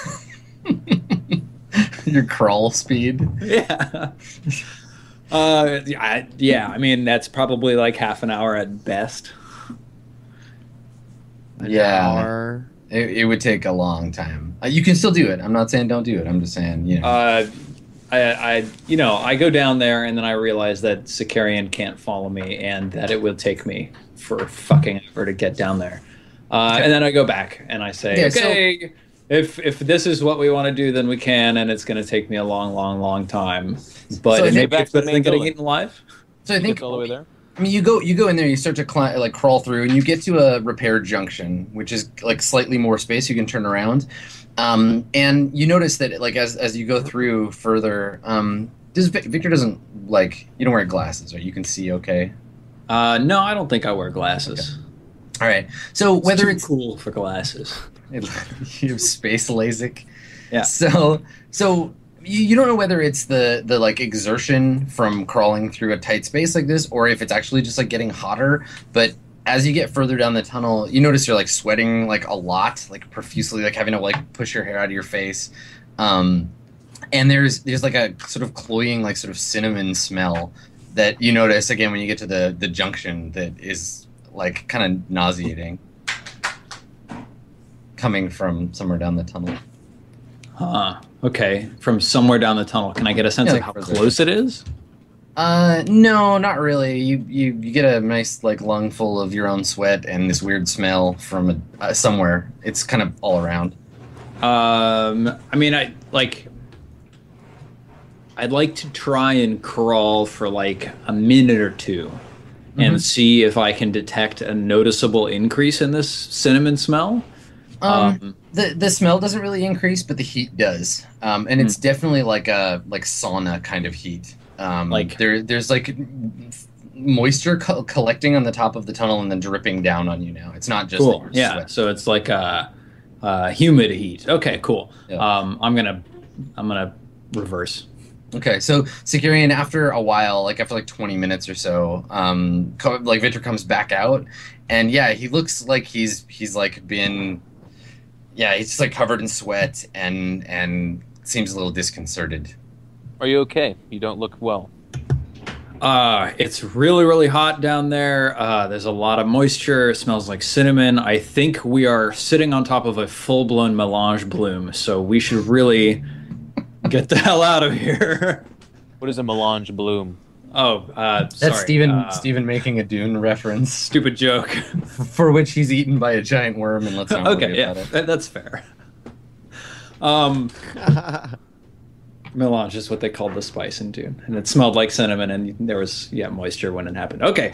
Your crawl speed? Yeah. I mean, that's probably like half an hour at best. An hour. It would take a long time. You can still do it. I'm not saying don't do it. I'm just saying, I go down there and then I realize that Sakarian can't follow me and that it will take me for fucking ever to get down there. And then I go back and I say, if this is what we want to do, then we can, and it's going to take me a long, long, long time. But So maybe it's better than getting building. eaten alive. So I think all the way there. I mean, you go in there, you start to crawl through, and you get to a repair junction, which is like slightly more space you can turn around. And you notice that like as you go through further, Victor doesn't you don't wear glasses, right? You can see okay. No, I don't think I wear glasses. Okay. All right. So whether it's cool for glasses, you have space LASIK. Yeah. So you don't know whether it's the like exertion from crawling through a tight space like this, or if it's actually just like getting hotter. But as you get further down the tunnel, you notice you're like sweating like a lot, like profusely, like having to like push your hair out of your face. And there's like a sort of cloying, like sort of cinnamon smell that you notice again when you get to the junction that is like kind of nauseating, coming from somewhere down the tunnel. Huh. Okay. From somewhere down the tunnel. Can I get a sense of how close it is? No, not really. You get a nice like lungful of your own sweat and this weird smell from somewhere. It's kind of all around. I mean, I'd like to try and crawl for like a minute or two and see if I can detect a noticeable increase in this cinnamon smell. The smell doesn't really increase, but the heat does. And it's definitely like a sauna kind of heat. There's like moisture collecting on the top of the tunnel and then dripping down on you now. It's not just cool. Yeah, so it's like a humid heat. Okay, cool. Yeah. I'm gonna reverse. Okay, so Securian, after a while, like after like 20 minutes or so, like Victor comes back out, and yeah, he looks like he's like been, yeah, he's just like covered in sweat and seems a little disconcerted. Are you okay? You don't look well. It's really, really hot down there. There's a lot of moisture. It smells like cinnamon. I think we are sitting on top of a full-blown melange bloom, so we should really get the hell out of here. What is a melange bloom? Oh, That's sorry. Steven making a Dune reference, Stupid joke. for which he's eaten by a giant worm, and let's not Okay, worry yeah, about it. that's fair. Melange is what they called the spice in Dune, and it smelled like cinnamon, and there was moisture when it happened. Okay.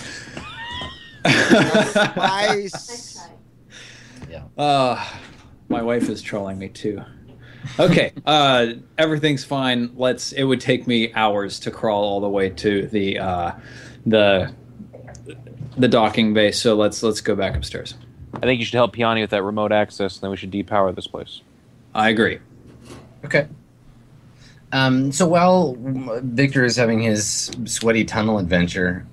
Spice. Yeah. My wife is trolling me too. Okay, everything's fine. It would take me hours to crawl all the way to the docking bay. So let's go back upstairs. I think you should help Piani with that remote access, and then we should depower this place. I agree. Okay. So while Victor is having his sweaty tunnel adventure,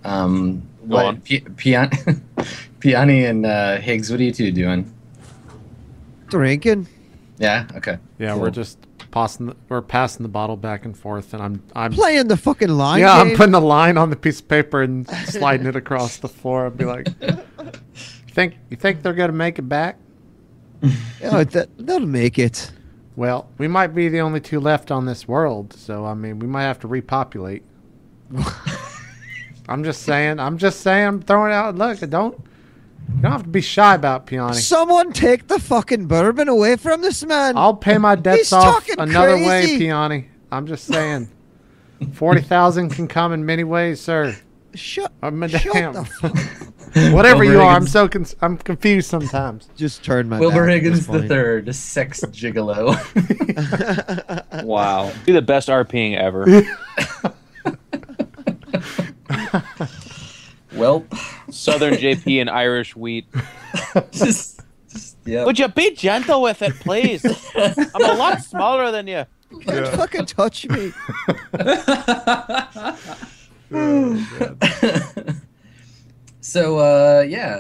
Piani and Higgs, what are you two doing? Drinking. Yeah. Okay. Yeah, Cool. we're just passing the bottle back and forth, and I'm Playing the fucking line yeah, game. I'm putting a line on the piece of paper and sliding it across the floor. I'd be like, you think they're gonna make it back? Oh, they'll make it. Well, we might be the only two left on this world, so I mean, we might have to repopulate. I'm just saying. I'm throwing it out. Look, you don't have to be shy about Piani. Someone take the fucking bourbon away from this man. I'll pay my debts He's off talking another way, crazy. Piani. I'm just saying. 40,000 can come in many ways, sir. Shut Madame. the fuck. Whatever Wilbur you are, I'm Higgins. I'm confused sometimes. Just turn my Wilbur back at Higgins this point. III, sex gigolo. Wow. Be the best RPing ever. Well, Southern JP and Irish wheat. just yeah. Would you be gentle with it, please? I'm a lot smaller than you. Can't fucking touch me. So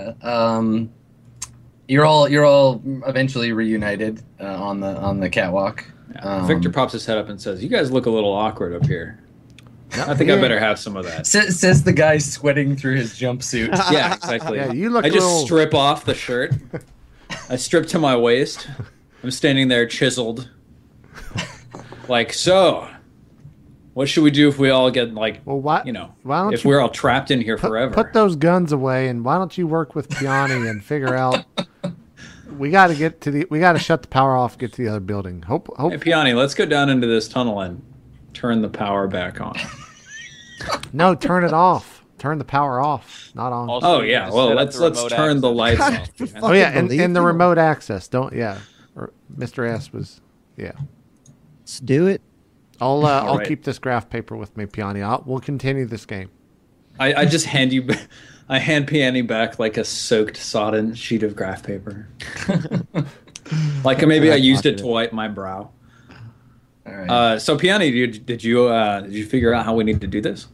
you're all eventually reunited on the catwalk. Victor pops his head up and says, "You guys look a little awkward up here. I think I better have some of that." Says the guy sweating through his jumpsuit. Yeah, exactly. Yeah, you look I a just little- strip off the shirt. I strip to my waist. I'm standing there chiseled. Like, so, what should we do if we all get, like, Well, why don't if you we're all trapped in here forever? Put those guns away, and why don't you work with Piani and figure out? We got to shut the power off. Get to the other building. Hope. Hey, Piani, let's go down into this tunnel and turn the power back on. No, turn it off. turn the power off, not on. Also, Oh you yeah. need to Well, set up let's the remote turn the access. lights God, off. for man. fuck- Oh yeah, fucking and the believe you. remote access. Don't Or Mr. S was Let's do it. I'll right. keep this graph paper with me, Piani. We'll continue this game. I just hand you. I hand Piani back like a soaked, sodden sheet of graph paper. Like maybe I used it to wipe my brow. All right. So Piani, did you figure out how we need to do this?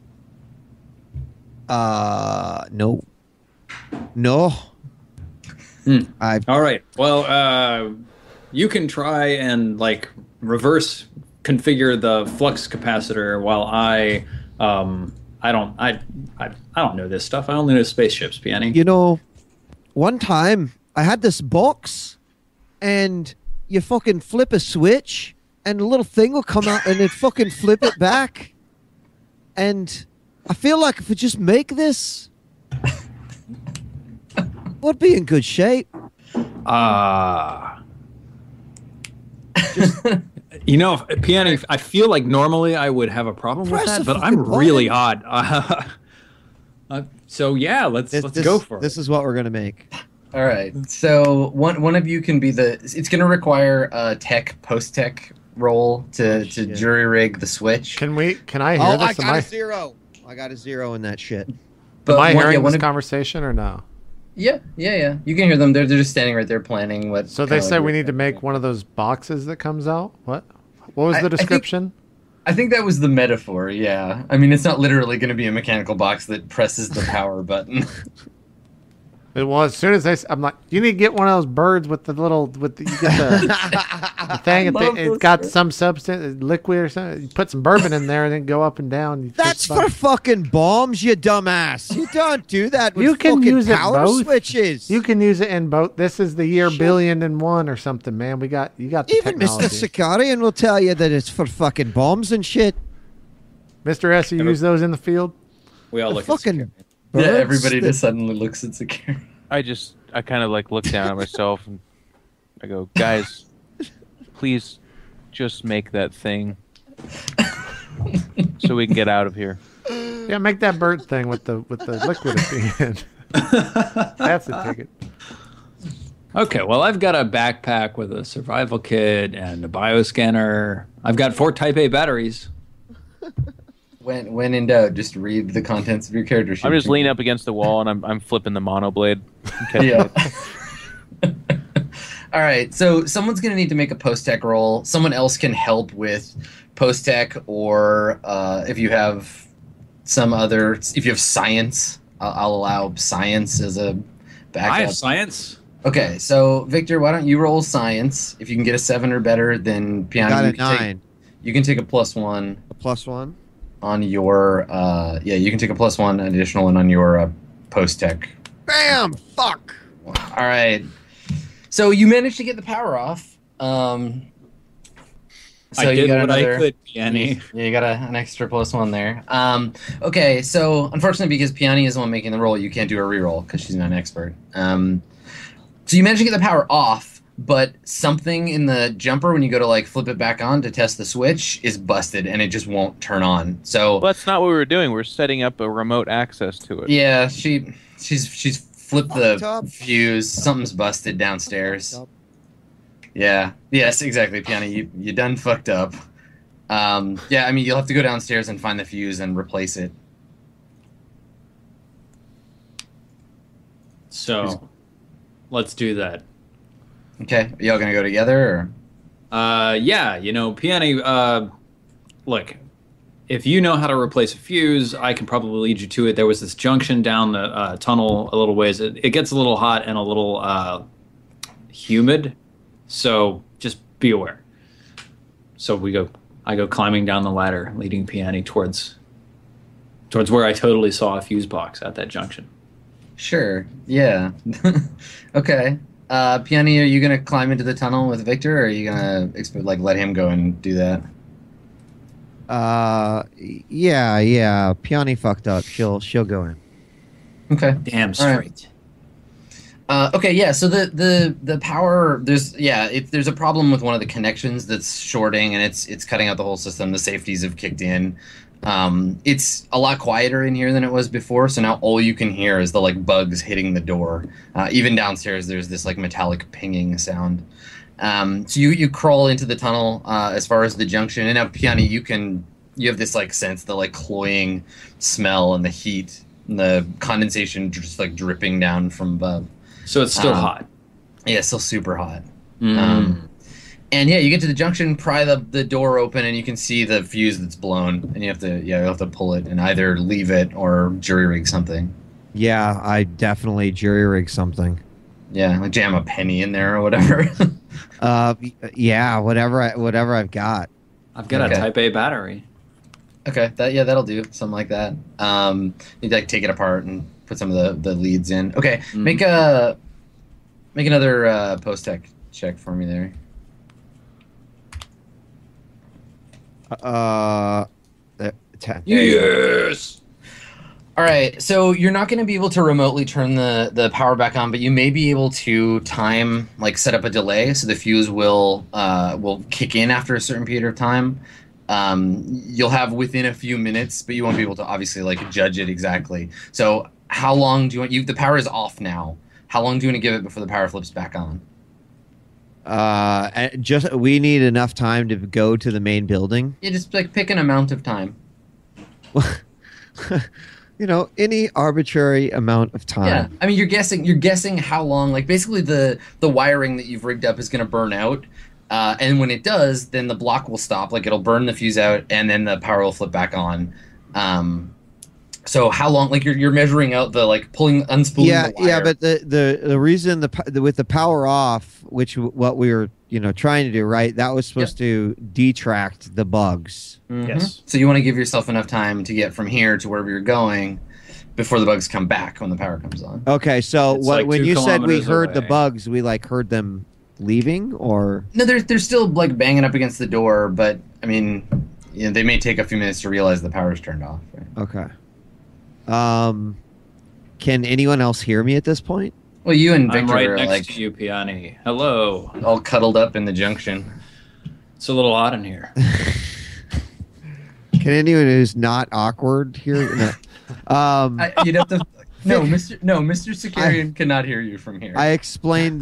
No. No. I All right. Well, you can try and like reverse configure the flux capacitor while I don't know this stuff. I only know spaceships, Piani. You know, one time I had this box, and you fucking flip a switch, and a little thing will come out, and it fucking flip it back. And I feel like if we just make this, we'll be in good shape. You know, Piani, I feel like normally I would have a problem with Press that, the but I'm fucking really odd. So yeah, let's go for This it. is what we're gonna make. All right. So one of you can be the. It's going to require a post tech role to shit. jury rig the switch. Can I hear Oh, I this? got a zero. I got a zero in that shit. Am I hearing one this of- conversation or no? Yeah. You can hear them. They're just standing right there planning what. So they kinda say like we what- need to make one of those boxes that comes out. What was I the think- description? I think that was the metaphor. Yeah. I mean, it's not literally going to be a mechanical box that presses the power button. Well, as soon as I'm like, you need to get one of those birds with the little you get the thing. love It's those got birds. some substance, liquid or something. You put some bourbon in there and then go up and down. You That's just for fucking bombs, you dumbass. You don't do that with You can fucking use it power both. switches. You can use it in both. This is the year billion and one or something, man. You got the Even Mr. technology. Sakarian will tell you that it's for fucking bombs and shit. Mr. S, you use those in the field? We all The look fucking at Yeah. birds Everybody that- just suddenly looks at secure. I kind of like look down at myself and I go, guys, please just make that thing so we can get out of here. Yeah, make that bird thing with the liquid at the end. That's the ticket. Okay, well, I've got a backpack with a survival kit and a bioscanner. I've got 4 Type A batteries. When in doubt, just read the contents of your character sheet. I'm just leaning up against the wall and I'm flipping the monoblade. Yeah. All right. So someone's going to need to make a post tech roll. Someone else can help with post tech, or if you have if you have science, I'll allow science as a backup. I have science. Okay. So Victor, why don't you roll science? If you can get a 7 or better, then Piano, got you a can take- 9. you can take a +1 A +1. on your. You can take a +1 additional one on your post tech. Bam! Fuck! All right. So you managed to get the power off. So I you did got what another, I could, Piani. Yeah, you got an extra +1 there. Okay, so unfortunately, because Piani is the one making the roll, you can't do a reroll because she's not an expert. So you managed to get the power off, but something in the jumper when you go to like flip it back on to test the switch is busted and it just won't turn on. So Well, that's not what we were doing. We're setting up a remote access to it. yeah, she's flipped Fucked the up. fuse. Something's busted downstairs. Yeah. Yes, exactly, Piana. You done fucked up. Yeah, I mean you'll have to go downstairs and find the fuse and replace it. So let's do that. Okay. Are y'all gonna go together or Yeah, Piani, look, if you know how to replace a fuse, I can probably lead you to it. There was this junction down the tunnel a little ways. It gets a little hot and a little humid, so just be aware. So I go climbing down the ladder, leading Piani towards where I totally saw a fuse box at that junction. Sure. Yeah. Okay. Piani, are you gonna climb into the tunnel with Victor, or are you gonna let him go and do that? Yeah. Piani fucked up. She'll go in. Okay. Damn All right. straight. Okay, yeah. So the power there's a problem with one of the connections that's shorting and it's cutting out the whole system. The safeties have kicked in. It's a lot quieter in here than it was before. So now all you can hear is the like bugs hitting the door. Even downstairs, there's this like metallic pinging sound. So you crawl into the tunnel as far as the junction, and now Piani, you have this like sense, the like cloying smell and the heat and the condensation just like dripping down from above. So it's still hot. Yeah, it's still super hot. And yeah, you get to the junction, pry the door open, and you can see the fuse that's blown, and you have to pull it and either leave it or jury rig something. Yeah, I definitely jury rig something. Yeah, like jam a penny in there or whatever. Yeah, whatever I've got. I've got a Type A battery. Okay, that'll do, something like that. You like take it apart and put some of the leads in. Okay, make another post tech check for me there. 10. Yes. All right, so you're not going to be able to remotely turn the power back on, but you may be able to set up a delay, so the fuse will kick in after a certain period of time. You'll have within a few minutes, but you won't be able to obviously like judge it exactly. So how long do you want? The power is off now. How long do you want to give it before the power flips back on? We need enough time to go to the main building. Yeah, just like pick an amount of time. Any arbitrary amount of time. Yeah, I mean, you're guessing how long. Like basically, the wiring that you've rigged up is going to burn out, and when it does, then the block will stop. Like it'll burn the fuse out, and then the power will flip back on. So how long? Like you're measuring out the like unspooling the wire. Yeah, but the reason with the power off, which what we were trying to do, right? That was supposed to detract the bugs. Mm-hmm. Yes. So you want to give yourself enough time to get from here to wherever you're going before the bugs come back when the power comes on. Okay, so when 2 you said we kilometers heard the away. bugs, we like heard them leaving, or No, they're still like banging up against the door, but I mean, they may take a few minutes to realize the power's turned off. Right? okay. Can anyone else hear me at this point? Well, you and I'm Victor right are next like to you, Piani. Hello. all cuddled up in the junction. It's a little hot in here. Can anyone who's not awkward hear? No. You'd have to. No, Mr. Securian cannot hear you from here. I explained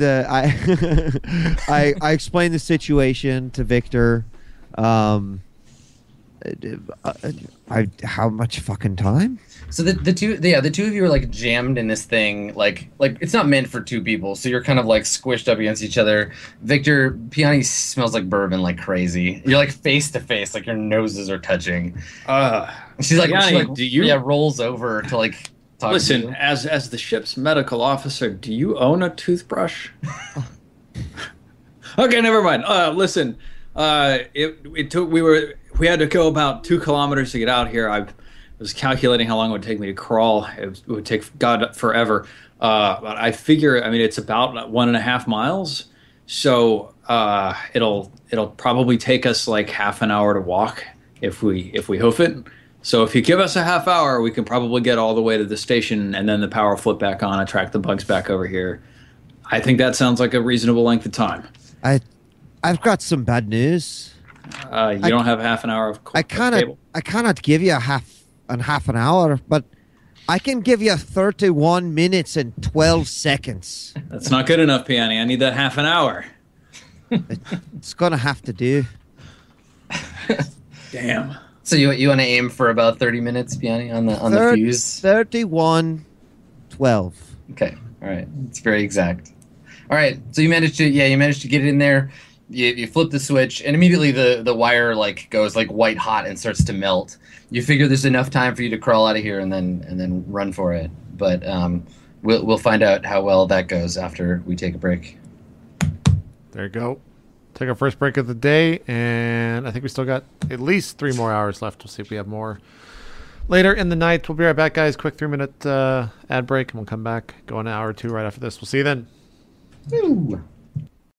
I explained the situation to Victor. How much fucking time? So the two of you are like jammed in this thing, like it's not meant for two people. So you're kind of like squished up against each other. Victor, Piani smells like bourbon like crazy. You're like face to face, like your noses are touching. She's like, Piani, rolls over to like talk to Listen, you. as the ship's medical officer, do you own a toothbrush? Okay, never mind. Listen, we had to go about 2 kilometers to get out here. I was calculating how long it would take me to crawl. It would take God forever. But I figure, it's about 1.5 miles. So it'll probably take us like half an hour to walk if we hoof it. So if you give us a half hour, we can probably get all the way to the station, and then the power will flip back on and track the bugs back over here. I think that sounds like a reasonable length of time. I've got some bad news. You don't have half an hour of cable. I cannot give you half an hour, but I can give you 31 minutes and 12 seconds. That's not good enough, Piani. I need that half an hour. It's gonna have to do. Damn. So you want to aim for about 30 minutes, Piani, on the fuse? 31, 12. Okay, all right, it's very exact. All right, so you managed to get it in there. You flip the switch, and immediately the wire like goes like white hot and starts to melt. You figure there's enough time for you to crawl out of here and then run for it. But we'll find out how well that goes after we take a break. There you go. Take our first break of the day, and I think we still got at least 3 more hours left. We'll see if we have more later in the night. We'll be right back, guys. Quick 3-minute ad break, and we'll come back. Go an hour or two right after this. We'll see you then. Woo.